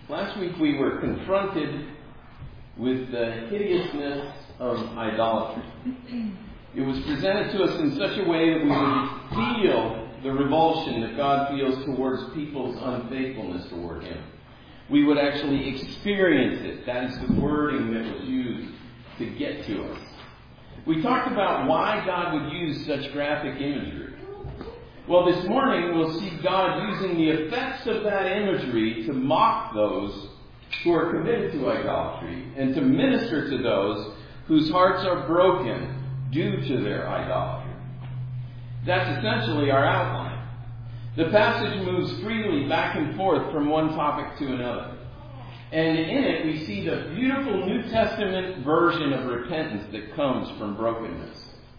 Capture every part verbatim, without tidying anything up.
Last week we were confronted with the hideousness of idolatry. It was presented to us in such a way that we would feel the revulsion that God feels towards people's unfaithfulness toward Him. We would actually experience it. That is the wording that was used to get to us. We talked about why God would use such graphic imagery. Well, this morning we'll see God using the effects of that imagery to mock those who are committed to idolatry and to minister to those whose hearts are broken due to their idolatry. That's essentially our outline. The passage moves freely back and forth from one topic to another. And in it we see the beautiful New Testament version of repentance that comes from brokenness.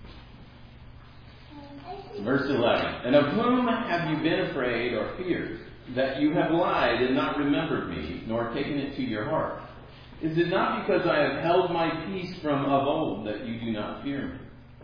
Verse eleven, and of whom have you been afraid or feared, that you have lied and not remembered me, nor taken it to your heart? Is it not because I have held my peace from of old that you do not fear me?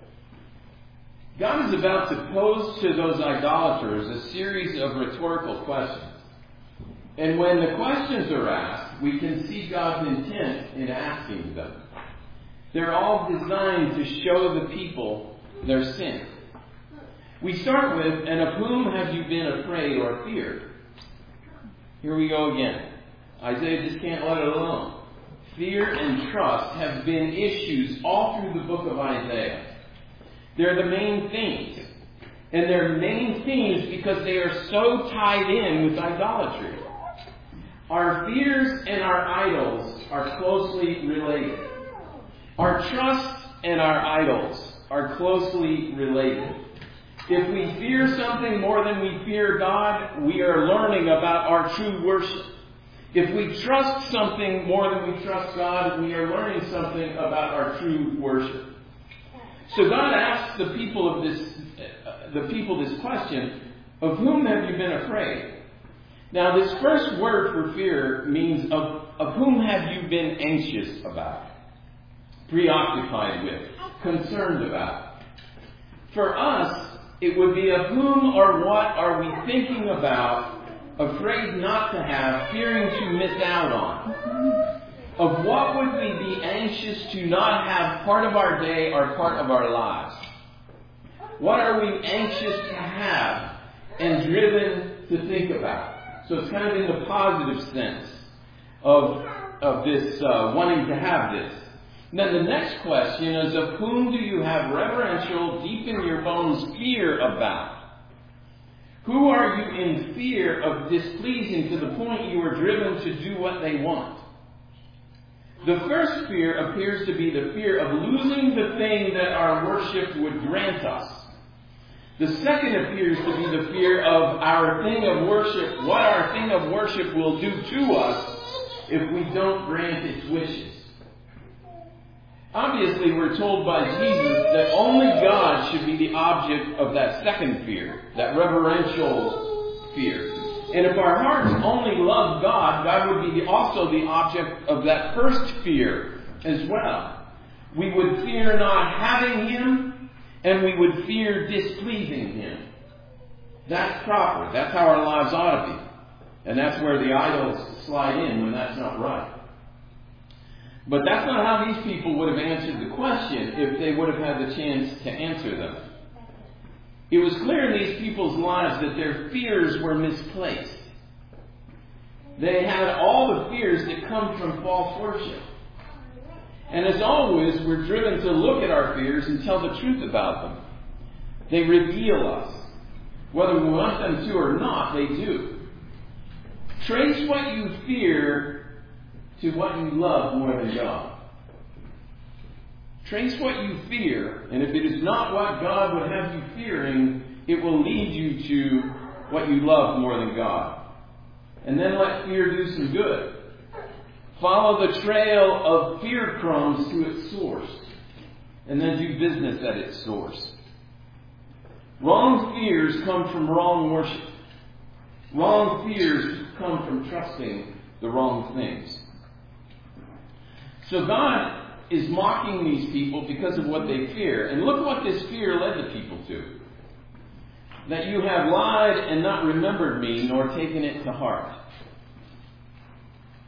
God is about to pose to those idolaters a series of rhetorical questions. And when the questions are asked, we can see God's intent in asking them. They're all designed to show the people their sin. We start with, and of whom have you been afraid or feared? Here we go again. Isaiah just can't let it alone. Fear and trust have been issues all through the book of Isaiah. They're the main themes. And they're main themes because they are so tied in with idolatry. Our fears and our idols are closely related. Our trust and our idols are closely related. If we fear something more than we fear God, we are learning about our true worship. If we trust something more than we trust God, we are learning something about our true worship. So God asks the people of this, uh, the people this question: of whom have you been afraid? Now, this first word for fear means of, of whom have you been anxious about, preoccupied with, concerned about. For us, it would be of whom or what are we thinking about, afraid not to have, fearing to miss out on? Of what would we be anxious to not have part of our day or part of our lives? What are we anxious to have and driven to think about? So it's kind of in the positive sense of, of this uh, wanting to have this. And then the next question is, of whom do you have reverential, deep in your bones fear about? Who are you in fear of displeasing to the point you are driven to do what they want? The first fear appears to be the fear of losing the thing that our worship would grant us. The second appears to be the fear of our thing of worship, what our thing of worship will do to us if we don't grant its wishes. Obviously, we're told by Jesus that only God should be the object of that second fear, that reverential fear. And if our hearts only love God, God would be also the object of that first fear as well. We would fear not having Him, and we would fear displeasing Him. That's proper. That's how our lives ought to be. And that's where the idols slide in when that's not right. But that's not how these people would have answered the question if they would have had the chance to answer them. It was clear in these people's lives that their fears were misplaced. They had all the fears that come from false worship. And as always, we're driven to look at our fears and tell the truth about them. They reveal us. Whether we want them to or not, they do. Trace what you fear to what you love more than God. Trace what you fear, and if it is not what God would have you fearing, it will lead you to what you love more than God. And then let fear do some good. Follow the trail of fear crumbs to its source, and then do business at its source. Wrong fears come from wrong worship. Wrong fears come from trusting the wrong things. So God is mocking these people because of what they fear. And look what this fear led the people to. That you have lied and not remembered me, nor taken it to heart.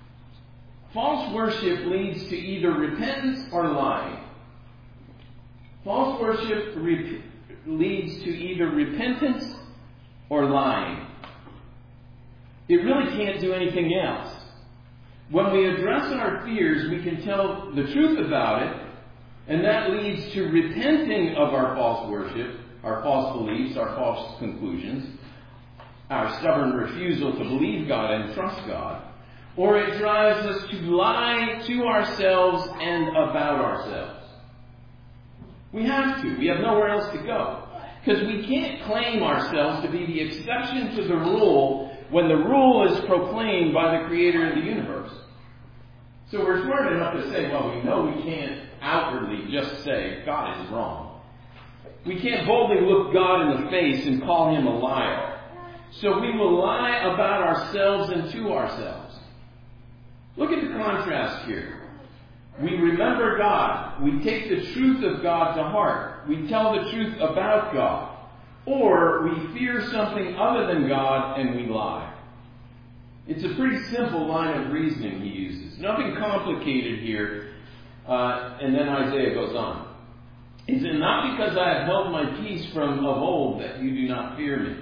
false worship leads to either repentance or lying. False worship re- leads to either repentance or lying. It really can't do anything else. When we address our fears, we can tell the truth about it, and that leads to repenting of our false worship, our false beliefs, our false conclusions, our stubborn refusal to believe God and trust God. Or it drives us to lie to ourselves and about ourselves. We have to. We have nowhere else to go. Because we can't claim ourselves to be the exception to the rule when the rule is proclaimed by the Creator of the universe. So we're smart enough to say, well, we know we can't outwardly just say God is wrong. We can't boldly look God in the face and call Him a liar. So we will lie about ourselves and to ourselves. Look at the contrast here. We remember God. We take the truth of God to heart. We tell the truth about God. Or we fear something other than God and we lie. It's a pretty simple line of reasoning he uses. Nothing complicated here. Uh, and then Isaiah goes on. Is it not because I have held my peace from of old that you do not fear me?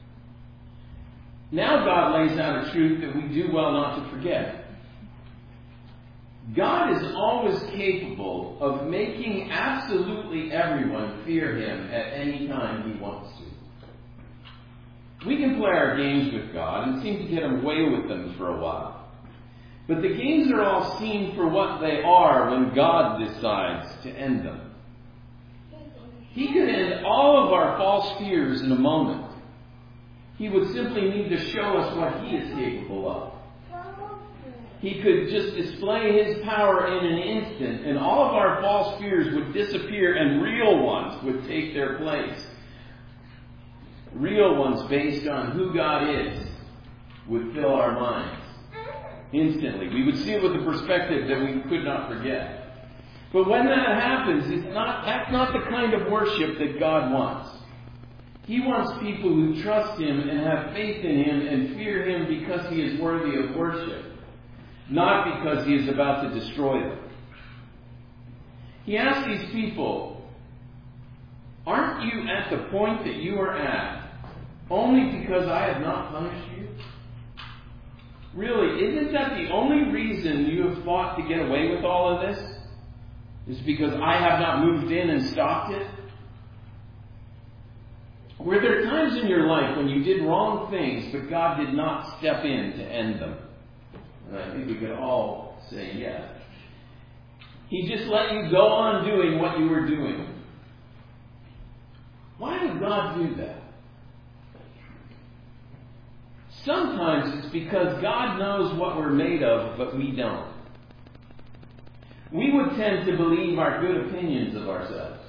Now God lays out a truth that we do well not to forget. God is always capable of making absolutely everyone fear Him at any time He wants to. We can play our games with God and seem to get away with them for a while. But the games are all seen for what they are when God decides to end them. He could end all of our false fears in a moment. He would simply need to show us what He is capable of. He could just display His power in an instant, and all of our false fears would disappear, and real ones would take their place. Real ones based on who God is would fill our minds instantly. We would see it with a perspective that we could not forget. But when that happens, it's not, that's not the kind of worship that God wants. He wants people who trust Him and have faith in Him and fear Him because He is worthy of worship, not because He is about to destroy them. He asked these people, aren't you at the point that you are at only because I have not punished you? Really, isn't that the only reason you have fought to get away with all of this? Is because I have not moved in and stopped it? Were there times in your life when you did wrong things, but God did not step in to end them? And I think we could all say yes. He just let you go on doing what you were doing. Why would God do that? Sometimes it's because God knows what we're made of, but we don't. We would tend to believe our good opinions of ourselves.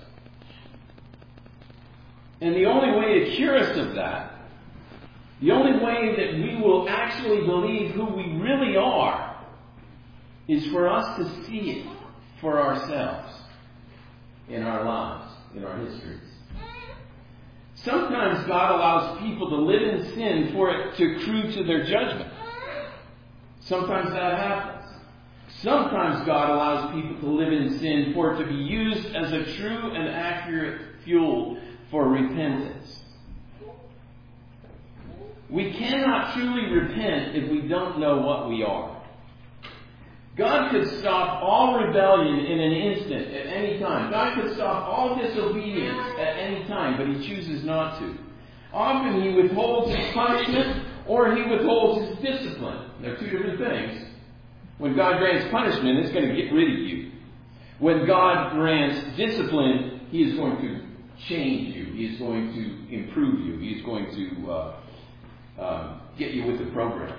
And the only way to cure us of that, the only way that we will actually believe who we really are, is for us to see it for ourselves in our lives, in our histories. Sometimes God allows people to live in sin for it to accrue to their judgment. Sometimes that happens. Sometimes God allows people to live in sin for it to be used as a true and accurate fuel for repentance. We cannot truly repent if we don't know what we are. God could stop all rebellion in an instant at any time. God could stop all disobedience at any time, but He chooses not to. Often He withholds His punishment or He withholds His discipline. They're two different things. When God grants punishment, it's going to get rid of you. When God grants discipline, He is going to change you. He is going to improve you. He is going to uh, uh, get you with the program.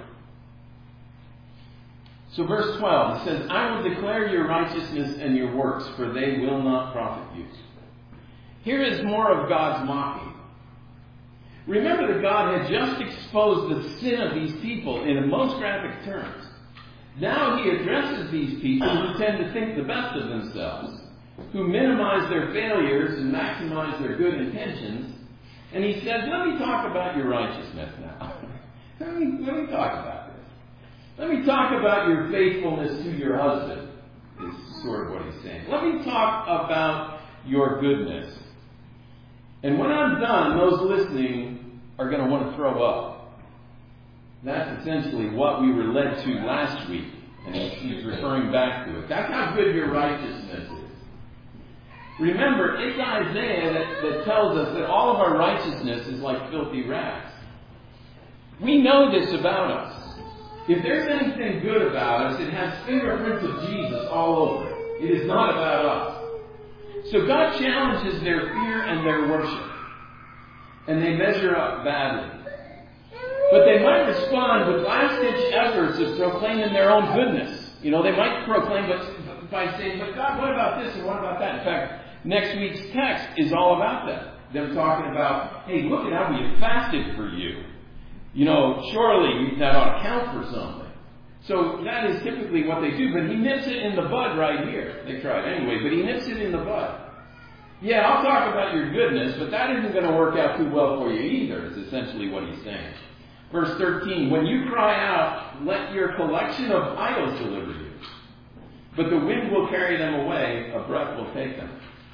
So verse twelve, it says, I will declare your righteousness and your works, for they will not profit you. Here is more of God's mocking. Remember that God had just exposed the sin of these people in the most graphic terms. Now He addresses these people who tend to think the best of themselves, who minimize their failures and maximize their good intentions. And He says, let me talk about your righteousness now. let, me, let me talk about this. Let me talk about your faithfulness to your husband, is sort of what he's saying. Let me talk about your goodness. And when I'm done, those listening are going to want to throw up. That's essentially what we were led to last week. And he's referring back to it. That's how good your righteousness is. Remember, it's Isaiah that, that tells us that all of our righteousness is like filthy rags. We know this about us. If there's anything good about us, it has fingerprints of Jesus all over it. It is not about us. So God challenges their fear and their worship. And they measure up badly. But they might respond with last-ditch efforts of proclaiming their own goodness. You know, they might proclaim but by saying, but God, what about this and what about that? In fact, next week's text is all about that. They're talking about, hey, look at how we have fasted for you. You know, surely that ought to count for something. So that is typically what they do. But he nips it in the bud right here. They tried anyway, but he nips it in the bud. Yeah, I'll talk about your goodness, but that isn't going to work out too well for you either, is essentially what he's saying. Verse thirteen, when you cry out, let your collection of idols deliver you. But the wind will carry them away, a breath will take them.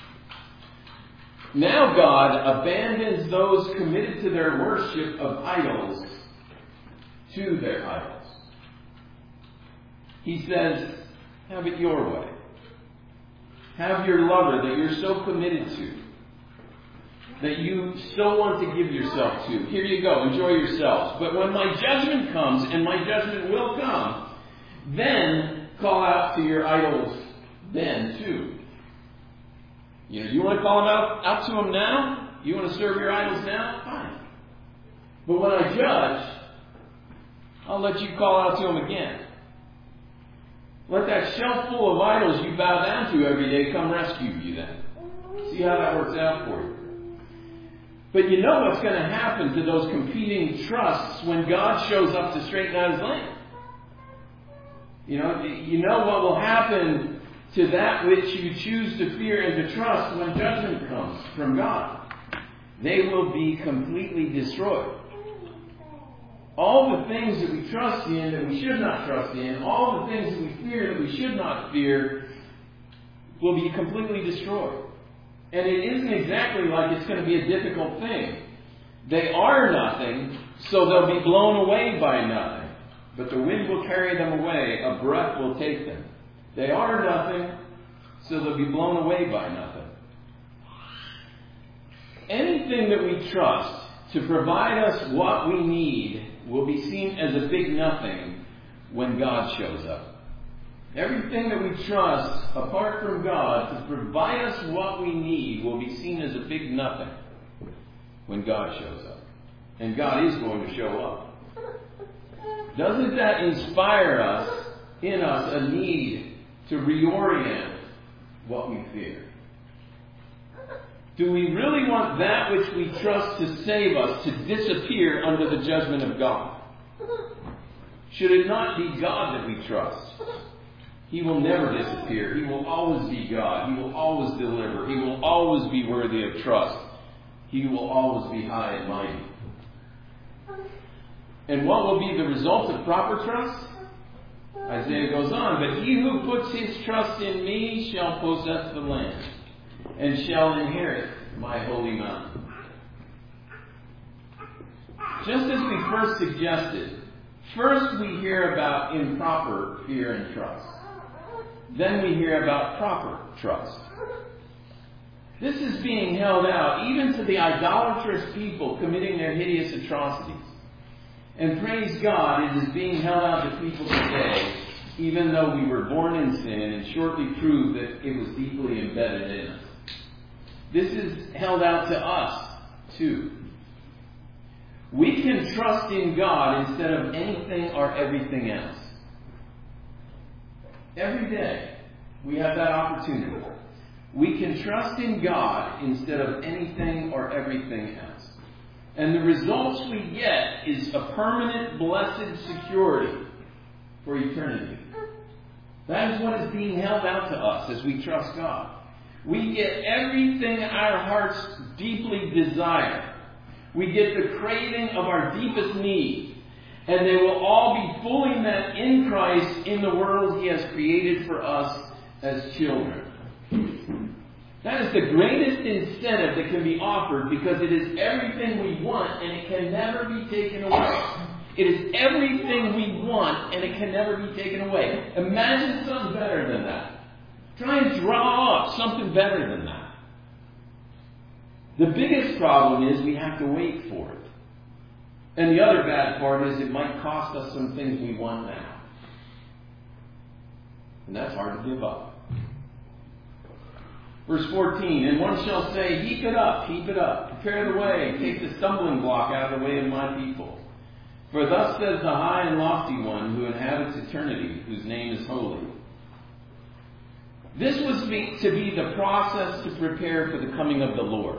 Now God abandons those committed to their worship of idols to their idols. He says, have it your way. Have your lover that you're so committed to, that you so want to give yourself to. Here you go, enjoy yourselves. But when my judgment comes, and my judgment will come, then call out to your idols then too. You know, you want to call them out, out to them now? You want to serve your idols now? Fine. But when I judge, I'll let you call out to them again. Let that shelf full of idols you bow down to every day come rescue you then. See how that works out for you. But you know what's going to happen to those competing trusts when God shows up to straighten out his land. You know, you know what will happen to that which you choose to fear and to trust when judgment comes from God. They will be completely destroyed. All the things that we trust in that we should not trust in, all the things that we fear that we should not fear, will be completely destroyed. And it isn't exactly like it's going to be a difficult thing. They are nothing, so they'll be blown away by nothing. But the wind will carry them away, a breath will take them. They are nothing, so they'll be blown away by nothing. Anything that we trust to provide us what we need will be seen as a big nothing when God shows up. Everything that we trust apart from God to provide us what we need will be seen as a big nothing when God shows up. And God is going to show up. Doesn't that inspire us, in us, a need to reorient what we fear? Do we really want that which we trust to save us to disappear under the judgment of God? Should it not be God that we trust? He will never disappear. He will always be God. He will always deliver. He will always be worthy of trust. He will always be high and mighty. And what will be the result of proper trust? Isaiah goes on, but he who puts his trust in me shall possess the land and shall inherit my holy mountain. Just as we first suggested, first we hear about improper fear and trust. Then we hear about proper trust. This is being held out even to the idolatrous people committing their hideous atrocities. And praise God, it is being held out to people today, even though we were born in sin and shortly proved that it was deeply embedded in us. This is held out to us, too. We can trust in God instead of anything or everything else. Every day, we have that opportunity. We can trust in God instead of anything or everything else. And the results we get is a permanent blessed security for eternity. That is what is being held out to us as we trust God. We get everything our hearts deeply desire. We get the craving of our deepest need. And they will all be fully met in Christ in the world He has created for us as children. That is the greatest incentive that can be offered, because it is everything we want and it can never be taken away. It is everything we want and it can never be taken away. Imagine something better than that. Try and draw up something better than that. The biggest problem is we have to wait for it. And the other bad part is it might cost us some things we want now. And that's hard to give up. Verse fourteen, and one shall say, heap it up, heap it up, prepare the way, take the stumbling block out of the way of my people. For thus says the high and lofty one who inhabits eternity, whose name is holy. This was to be the process to prepare for the coming of the Lord.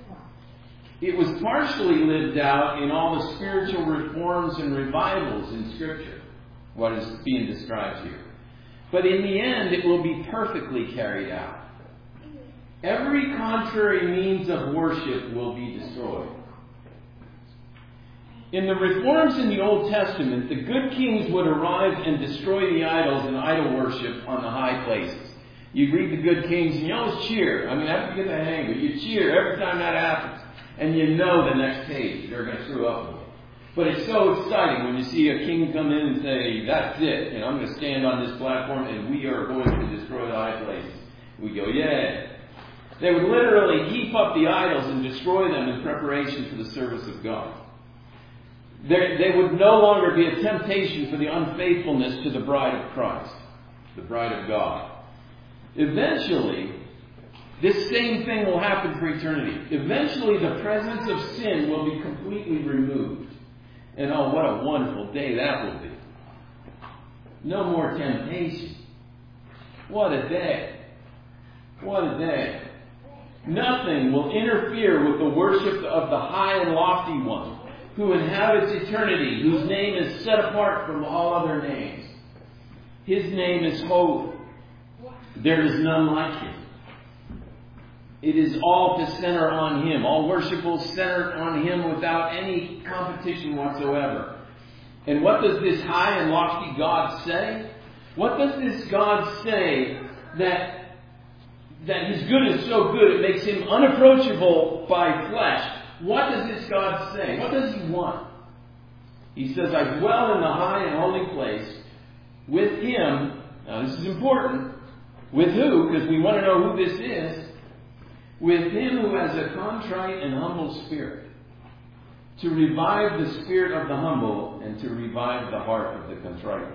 It was partially lived out in all the spiritual reforms and revivals in Scripture, what is being described here. But in the end, it will be perfectly carried out. Every contrary means of worship will be destroyed. In the reforms in the Old Testament, the good kings would arrive and destroy the idols and idol worship on the high places. You read the good kings and you always cheer. I mean, after you get the hang of it, you cheer every time that happens. And you know the next page they're going to screw up with it. But it's so exciting when you see a king come in and say, that's it, and I'm going to stand on this platform and we are going to destroy the high places. We go, yeah. They would literally heap up the idols and destroy them in preparation for the service of God. There, they would no longer be a temptation for the unfaithfulness to the bride of Christ, the bride of God. Eventually, this same thing will happen for eternity. Eventually, the presence of sin will be completely removed. And oh, what a wonderful day that will be. No more temptation. What a day. What a day. Nothing will interfere with the worship of the high and lofty one, who inhabits eternity, whose name is set apart from all other names. His name is holy. There is none like Him. It is all to center on Him. All worship will center on Him without any competition whatsoever. And what does this high and lofty God say? What does this God say that that His good is so good it makes Him unapproachable by flesh? What does this God say? What does He want? He says, I dwell in the high and holy place with Him. Now this is important. With who? Because we want to know who this is. With Him who has a contrite and humble spirit, to revive the spirit of the humble and to revive the heart of the contrite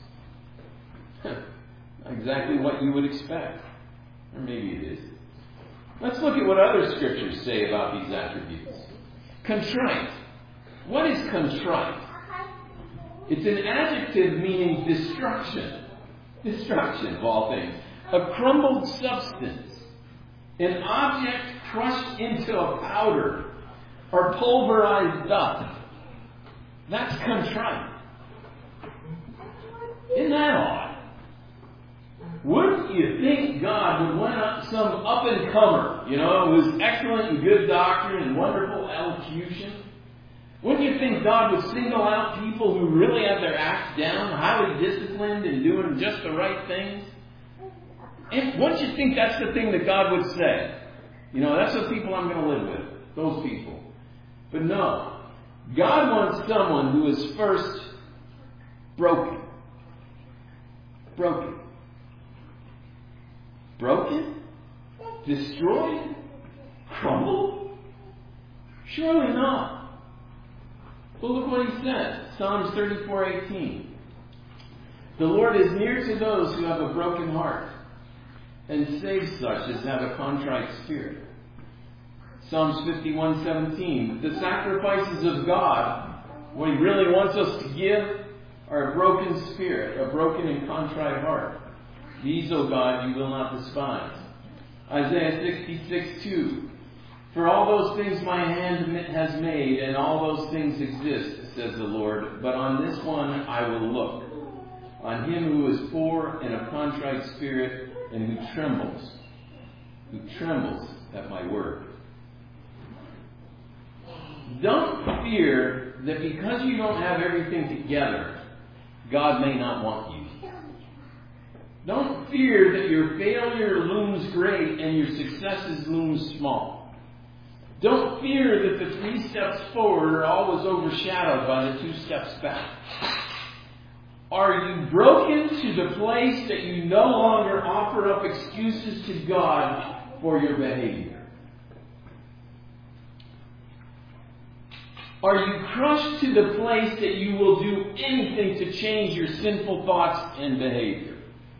ones. Exactly what you would expect. Or maybe it is. Let's look at what other scriptures say about these attributes. Contrite. What is contrite? It's an adjective meaning destruction. Destruction, of all things. A crumbled substance. An object crushed into a powder or pulverized dust. That's contrite. Isn't that odd? Wouldn't you think God would want some up-and-comer, you know, who's excellent in good doctrine and wonderful elocution? Wouldn't you think God would single out people who really have their acts down, highly disciplined and doing just the right things? And wouldn't you think that's the thing that God would say? You know, that's the people I'm going to live with. Those people. But no. God wants someone who is first broken. Broken. Broken? Destroyed? Crumbled? Surely not. Well, look what He says. Psalms thirty-four eighteen. The Lord is near to those who have a broken heart, and save such as have a contrite spirit. Psalms fifty-one seventeen. The sacrifices of God, what He really wants us to give, are a broken spirit, a broken and contrite heart. These, O God, you will not despise. Isaiah sixty-six two. For all those things my hand has made, and all those things exist, says the Lord, but on this one I will look. On Him who is poor and of contrite spirit, and who trembles, who trembles at my word. Don't fear that because you don't have everything together, God may not want you. Don't fear that your failure looms great and your successes loom small. Don't fear that the three steps forward are always overshadowed by the two steps back. Are you broken to the place that you no longer offer up excuses to God for your behavior? Are you crushed to the place that you will do anything to change your sinful thoughts and behavior?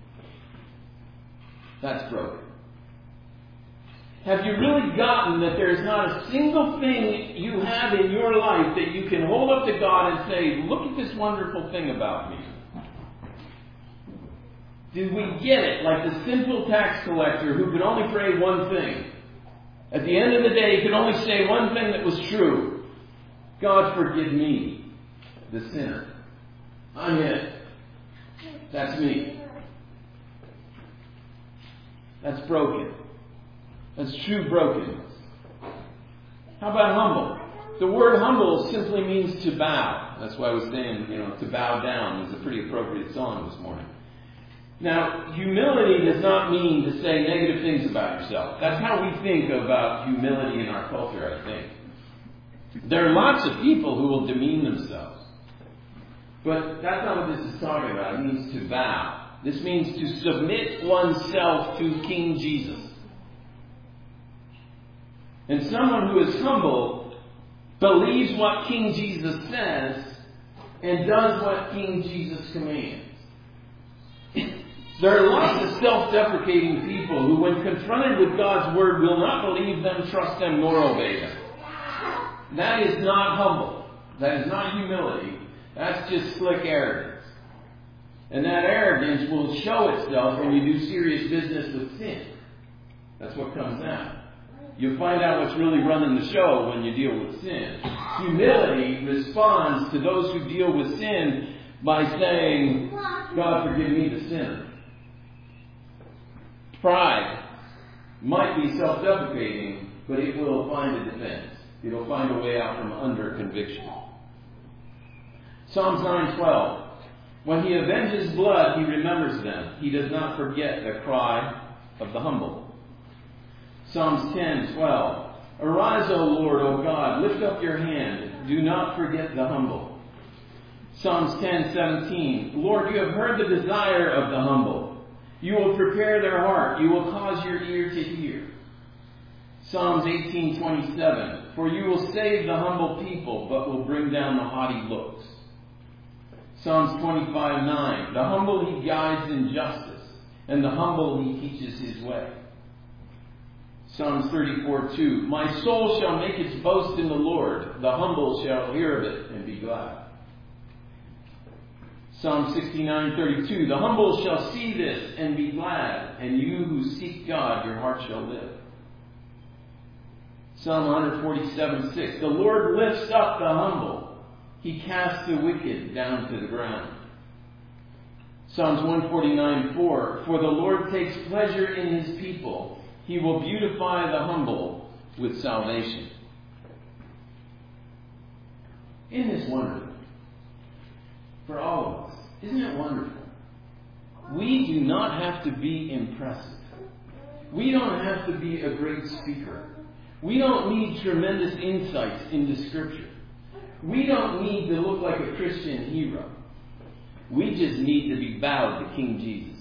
That's broken. Have you really gotten that there's not a single thing you have in your life that you can hold up to God and say, look at this wonderful thing about me? Did we get it like the simple tax collector who could only pray one thing? At the end of the day, he could only say one thing that was true. God, forgive me, the sinner. I'm it. That's me. That's broken. That's true brokenness. How about humble? The word humble simply means to bow. That's why I was saying, you know, to bow down is a pretty appropriate song this morning. Now, humility does not mean to say negative things about yourself. That's how we think about humility in our culture, I think. There are lots of people who will demean themselves. But that's not what this is talking about. It means to bow. This means to submit oneself to King Jesus. And someone who is humble believes what King Jesus says and does what King Jesus commands. There are lots of self-deprecating people who, when confronted with God's Word, will not believe them, trust them, nor obey them. That is not humble. That is not humility. That's just slick arrogance. And that arrogance will show itself when you do serious business with sin. That's what comes out. You'll find out what's really running the show when you deal with sin. Humility responds to those who deal with sin by saying, God, forgive me the sinner. Pride might be self-deprecating, but it will find a defense. It'll find a way out from under conviction. Psalms nine twelve. When he avenges blood, he remembers them. He does not forget the cry of the humble. Psalms ten twelve. Arise, O Lord, O God, lift up your hand. Do not forget the humble. Psalms ten seventeen. Lord, you have heard the desire of the humble. You will prepare their heart. You will cause your ear to hear. Psalms eighteen twenty-seven. For you will save the humble people, but will bring down the haughty looks. Psalms twenty-five nine. The humble he guides in justice, and the humble he teaches his way. Psalms thirty-four two. My soul shall make its boast in the Lord. The humble shall hear of it and be glad. Psalm sixty-nine thirty-two. The humble shall see this and be glad, and you who seek God, your heart shall live. Psalm one forty-seven six. The Lord lifts up the humble. He casts the wicked down to the ground. Psalms one forty-nine four. For the Lord takes pleasure in his people. He will beautify the humble with salvation. Isn't this wonderful? For all of us. Isn't it wonderful? We do not have to be impressive. We don't have to be a great speaker. We don't need tremendous insights into Scripture. We don't need to look like a Christian hero. We just need to be bowed to King Jesus.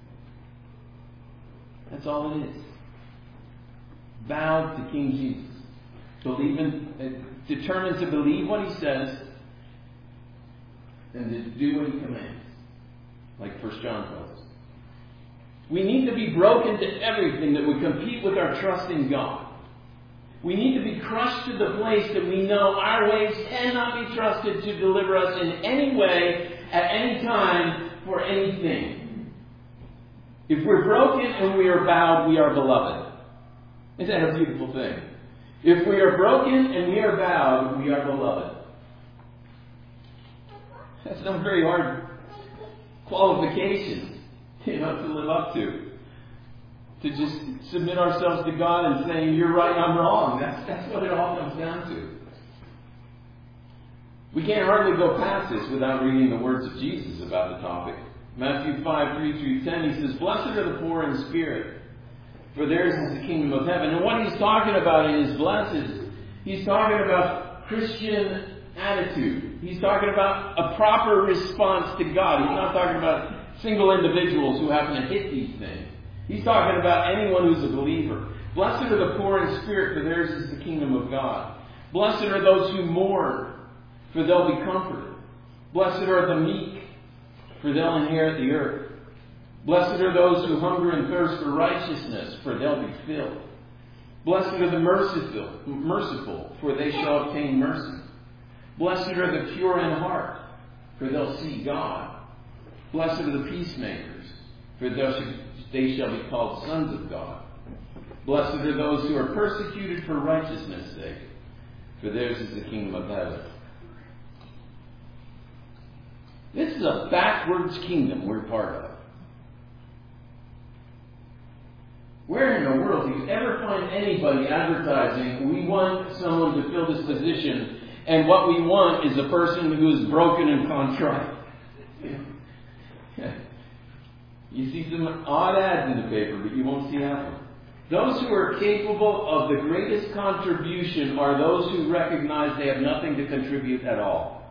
That's all it is. Bowed to King Jesus. Believe in, uh, determined to believe what he says and to do what he commands. Like First John tells us. We need to be broken to everything that would compete with our trust in God. We need to be crushed to the place that we know our ways cannot be trusted to deliver us in any way, at any time, for anything. If we're broken and we are bowed, we are beloved. Isn't that a beautiful thing? If we are broken and we are bowed, we are beloved. That's not a very hard qualification, you know, to live up to. To just submit ourselves to God and saying, you're right, I'm wrong. That's, that's what it all comes down to. We can't hardly go past this without reading the words of Jesus about the topic. Matthew five, three through ten, he says, "Blessed are the poor in spirit, for theirs is the kingdom of heaven." And what he's talking about in his blessed, he's talking about Christian attitude. He's talking about a proper response to God. He's not talking about single individuals who happen to hit these things. He's talking about anyone who's a believer. Blessed are the poor in spirit, for theirs is the kingdom of God. Blessed are those who mourn, for they'll be comforted. Blessed are the meek, for they'll inherit the earth. Blessed are those who hunger and thirst for righteousness, for they'll be filled. Blessed are the merciful, merciful, for they shall obtain mercy. Blessed are the pure in heart, for they'll see God. Blessed are the peacemakers, for they shall be called sons of God. Blessed are those who are persecuted for righteousness' sake, for theirs is the kingdom of heaven. This is a backwards kingdom we're part of. Where in the world do you ever find anybody advertising, we want someone to fill this position, and what we want is a person who is broken and contrite? You see some odd ads in the paper, but you won't see half of them. Those who are capable of the greatest contribution are those who recognize they have nothing to contribute at all.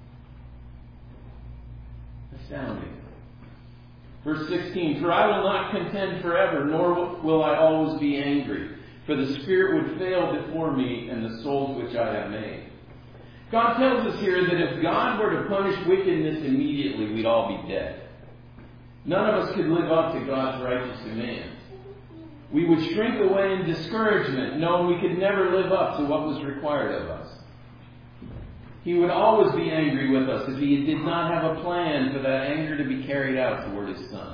Astounding. Verse sixteen, "For I will not contend forever, nor will I always be angry. For the spirit would fail before me, and the souls which I have made." God tells us here that if God were to punish wickedness immediately, we'd all be dead. None of us could live up to God's righteous demands. We would shrink away in discouragement, knowing we could never live up to what was required of us. He would always be angry with us if He did not have a plan for that anger to be carried out toward His Son.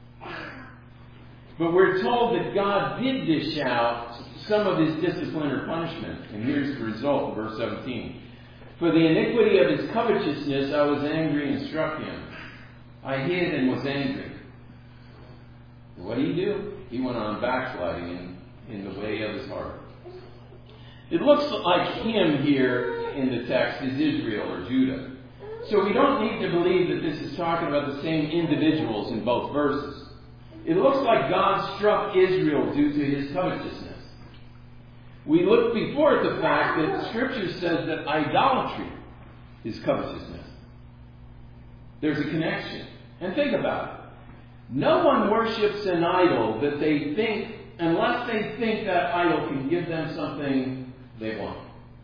But we're told that God did dish out some of His discipline or punishment. And here's the result, verse seventeen. "For the iniquity of his covetousness I was angry and struck him. I hid and was angry." What did he do? He went on backsliding in, in the way of his heart. It looks like him here in the text is Israel or Judah. So we don't need to believe that this is talking about the same individuals in both verses. It looks like God struck Israel due to his covetousness. We looked before at the fact that Scripture says that idolatry is covetousness. There's a connection. And think about it. No one worships an idol that they think, unless they think that idol can give them something they want.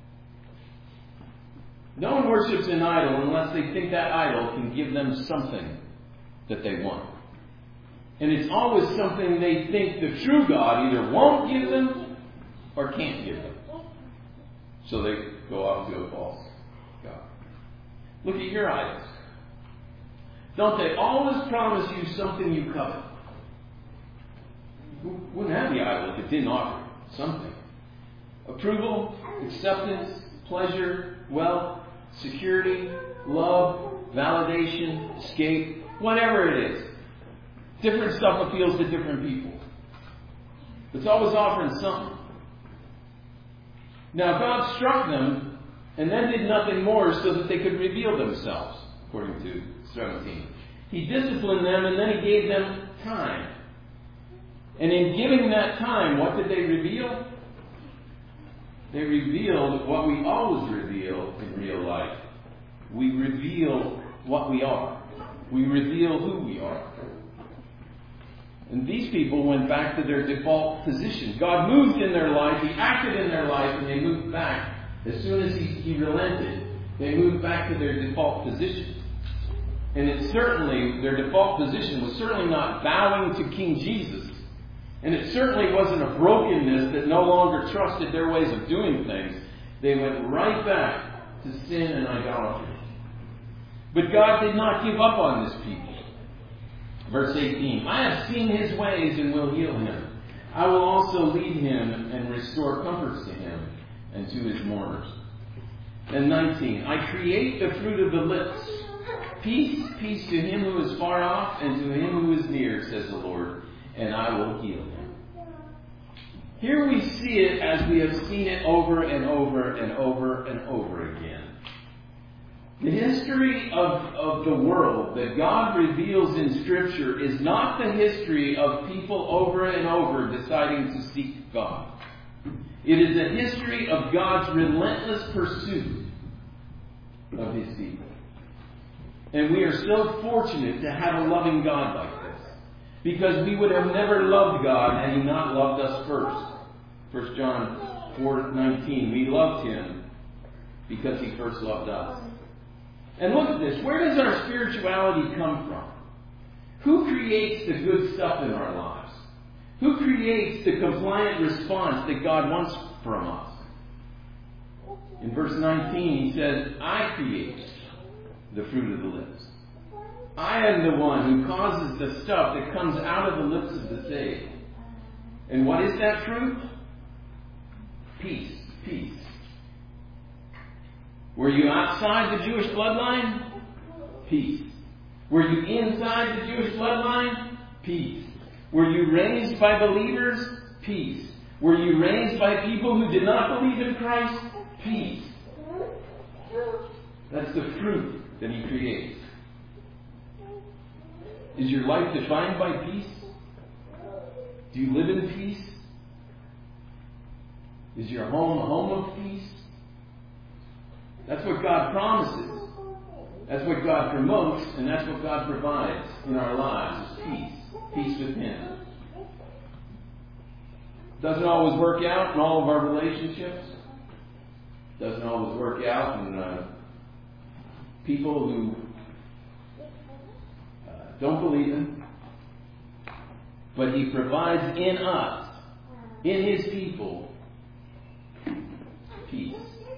No one worships an idol unless they think that idol can give them something that they want. And it's always something they think the true God either won't give them or can't give them. So they go off to a false God. Look at your idols. Don't they always promise you something you covet? You wouldn't have the idol if it didn't offer something. Approval, acceptance, pleasure, wealth, security, love, validation, escape, whatever it is. Different stuff appeals to different people. It's always offering something. Now God struck them and then did nothing more so that they could reveal themselves, according to seventeen. He disciplined them and then He gave them time. And in giving that time, what did they reveal? They revealed what we always reveal in real life. We reveal what we are. We reveal who we are. And these people went back to their default position. God moved in their life, He acted in their life, and they moved back. As soon as He, he relented, they moved back to their default position. And it certainly, their default position was certainly not bowing to King Jesus. And it certainly wasn't a brokenness that no longer trusted their ways of doing things. They went right back to sin and idolatry. But God did not give up on this people. Verse eighteen, "I have seen his ways and will heal him. I will also lead him and restore comforts to him and to his mourners." And nineteen, "I create the fruit of the lips. Peace, peace to him who is far off and to him who is near, says the Lord, and I will heal him." Here we see it as we have seen it over and over and over and over again. The history of, of the world that God reveals in Scripture is not the history of people over and over deciding to seek God. It is a history of God's relentless pursuit of His people. And we are so fortunate to have a loving God like this, because we would have never loved God had He not loved us first. First John four nineteen, we loved Him because He first loved us. And look at this. Where does our spirituality come from? Who creates the good stuff in our lives? Who creates the compliant response that God wants from us? In verse nineteen, He says, I create the fruit of the lips. I am the one who causes the stuff that comes out of the lips of the saved. And what is that fruit? Peace. Peace. Were you outside the Jewish bloodline? Peace. Were you inside the Jewish bloodline? Peace. Were you raised by believers? Peace. Were you raised by people who did not believe in Christ? Peace. That's the fruit that He creates. Is your life defined by peace? Do you live in peace? Is your home a home of peace? That's what God promises. That's what God promotes, and that's what God provides in our lives, is peace. Peace with Him. Doesn't always work out in all of our relationships. Doesn't always work out in uh, people who uh, don't believe Him. But He provides in us, in His people, peace.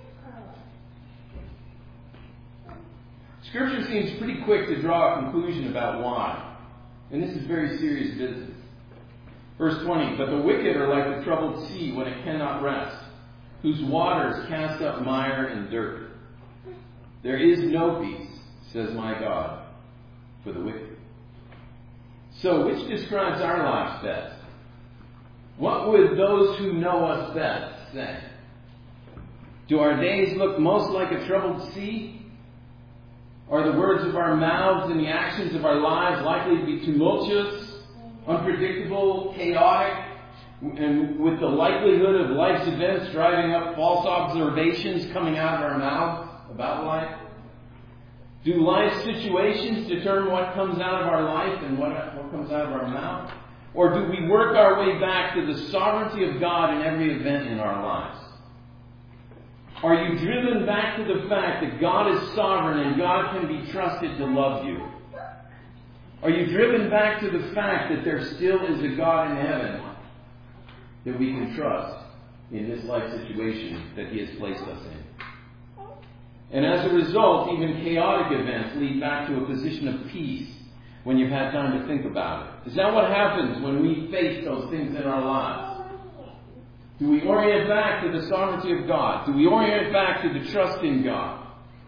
Scripture seems pretty quick to draw a conclusion about why. And this is very serious business. Verse twenty, but the wicked are like the troubled sea when it cannot rest, whose waters cast up mire and dirt. There is no peace, says my God, for the wicked. So, which describes our lives best? What would those who know us best say? Do our days look most like a troubled sea? Are the words of our mouths and the actions of our lives likely to be tumultuous, unpredictable, chaotic, and with the likelihood of life's events driving up false observations coming out of our mouths about life? Do life situations determine what comes out of our life and what, what comes out of our mouth? Or do we work our way back to the sovereignty of God in every event in our lives? Are you driven back to the fact that God is sovereign and God can be trusted to love you? Are you driven back to the fact that there still is a God in heaven that we can trust in this life situation that He has placed us in? And as a result, even chaotic events lead back to a position of peace when you've had time to think about it. Is that what happens when we face those things in our lives? Do we orient back to the sovereignty of God? Do we orient back to the trust in God?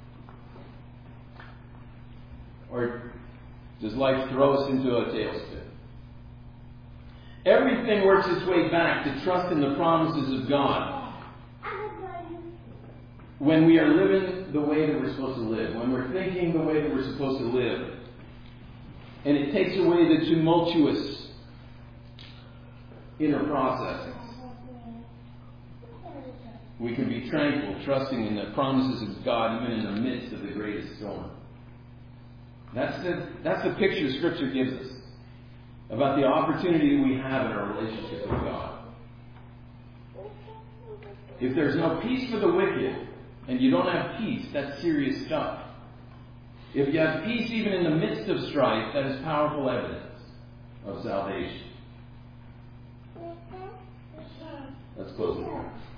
Or does life throw us into a tailspin? Everything works its way back to trust in the promises of God when we are living the way that we're supposed to live, when we're thinking the way that we're supposed to live. And it takes away the tumultuous inner processing. We can be tranquil, trusting in the promises of God even in the midst of the greatest storm. That's the, that's the picture Scripture gives us about the opportunity we have in our relationship with God. If there's no peace for the wicked, and you don't have peace, that's serious stuff. If you have peace even in the midst of strife, that is powerful evidence of salvation. Let's close with prayer.